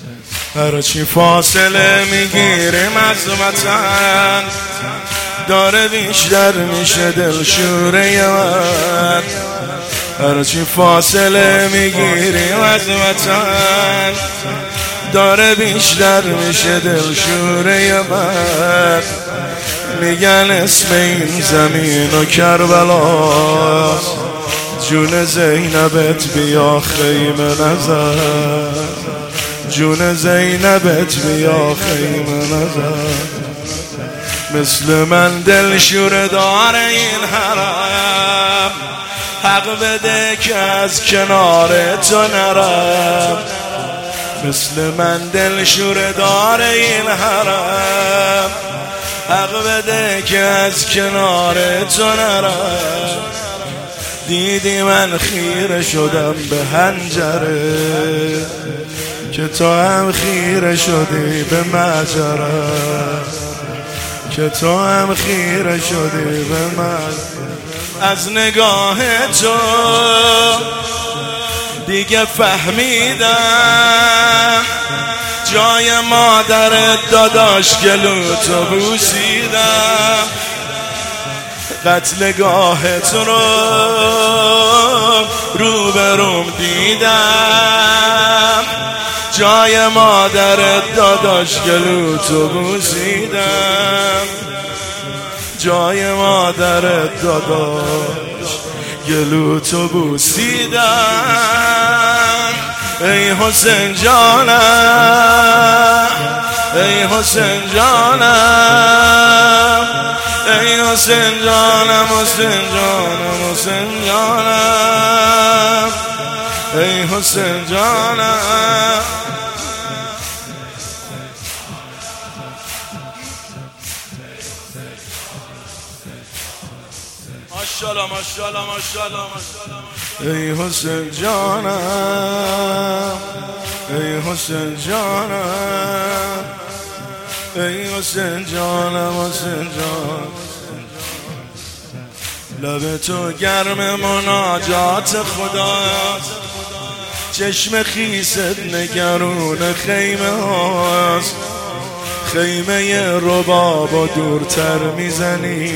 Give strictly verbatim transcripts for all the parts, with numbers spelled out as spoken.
هرچی فاصله میگیریم از وطن داره بیشتر میشه دلشوره من. هرچی فاصله میگیریم از وطن داره بیشتر میشه دلشوره من. میگن اسم این زمین و کربلاست، جون زینبت بیا خیمه نزن، جون زینبت بیا خیمه نزن. مثل من دلشوره داره این حرم، حق بده که از کنار تو نرم. مثل من دلشوره داره این حرم، حق بده که از کنار تو نرم. دیدی من خیره شدم به حنجره، که تو هم خیره شدی به مجره، که تو هم خیره شدی به من. از نگاه تو دیگه فهمیدم جای مادرت داداش گلوتو بوسیدم. قتلگاهت رو رو به روم دیدم، جای مادرت داداش گلوتو بوسیدم، جای مادرت داداش گلوتو بوسیدم. ای حسین جانم، ای حسین جانم، ای حسین جانم، حسین جانم، حسین جانم، ای حسین جانم. ماشاءالله ماشاءالله ماشاءالله ماشاءالله. ای حسین جانم، ای حسین جانم، ای حسین جانم، حسین جان. لب تو گرم مناجات خداست، چشم خیست نگرون خیمه هاست. خیمه رباب و دورتر میزنی،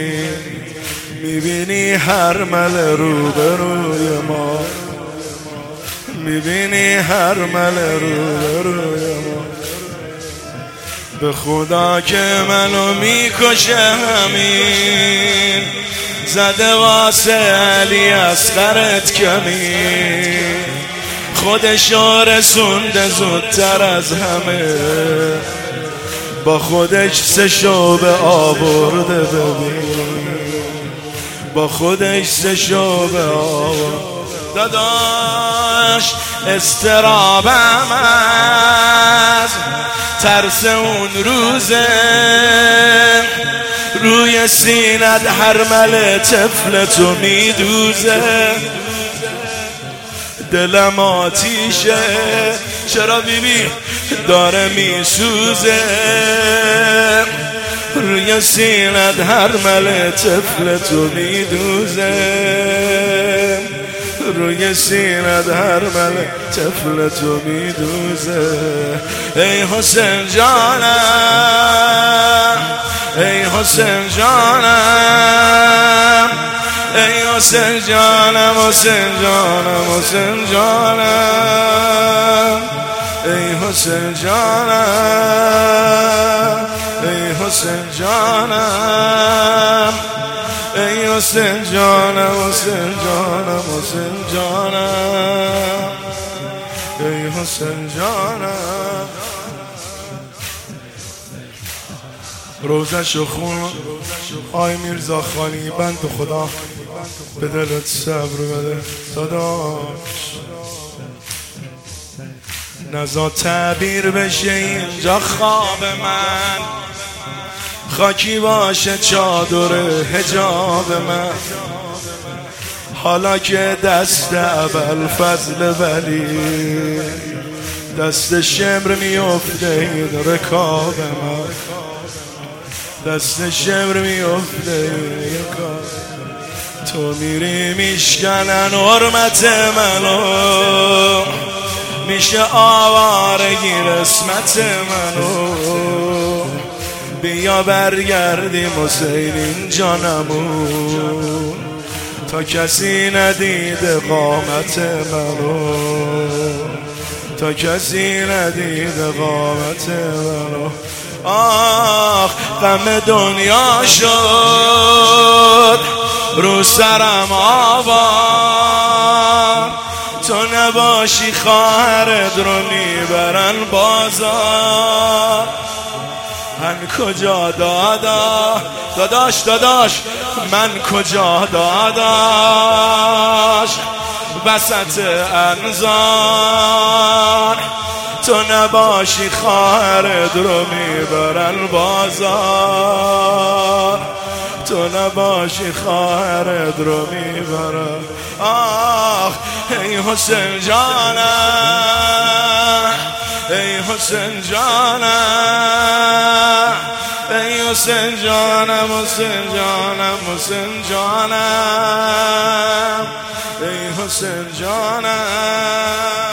میبینی هرمل رو به روی ما، میبینی هرمل رو به روی ما. به خدا که منو میکشه همین، زده واسه علی اصغرت کمین. خودشو رسونده زودتر از همه، با خودش سه شعبه آورده ببین، با خودش سه شعبه آورده. داداش استرابم از ترس اون روزه، روی سینت هرمل طفل تو میدوزه. دلم آتیشه چرا بیبی داره میسوزه، روی سینت هرمل طفل تو میدوزه، روی سینت هرمل طفل تو میدوزه. ای حسین جانم، ای حسین جانم، ای حسین جانم، حسین جانم، حسین جانم، ای حسین جانم، ای حسین جانم، ای حسین جانم، حسین جانم، حسین جانم، ای حسین جانم. روزش خون آی میرزا خانی، بند خدا به دلت صبر بده داداش. نزا تعبیر بشه اینجا خواب من، خاکی باشه چادر حجاب من. حالا که دست ابوالفضل ولی، دست شمر میفته این رکاب من، دست شمر میفته این رکاب. تو میری میشکنن حرمت منو، میشه آوارگی رسمت منو، بیا برگردیم حسین اینجا نمون، تا کسی ندیده قامت منو، تا کسی ندیده قامت منو. آخ غم دنیا شد رو سرم آوار، تو نباشی خواهرت رو میبرن بازار. من کجا دادا داداش داداش من کجا داداش وسط انظار، تو نباشی خواهرت رو میبرن بازار، تو نباشی خواهرت رو میبرن. آخ ای حسین جانم، ای حسین جانم، ای حسین جانم، حسین جانم، حسین جانم، ای حسین جانم.